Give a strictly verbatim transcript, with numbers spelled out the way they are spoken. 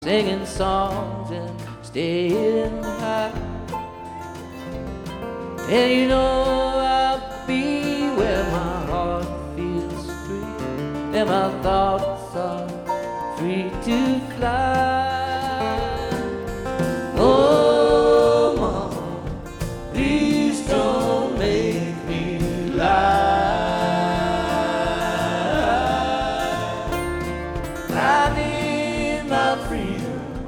singing songs and staying high. And you know I'll be where my heart feels free and my thoughts are free to fly.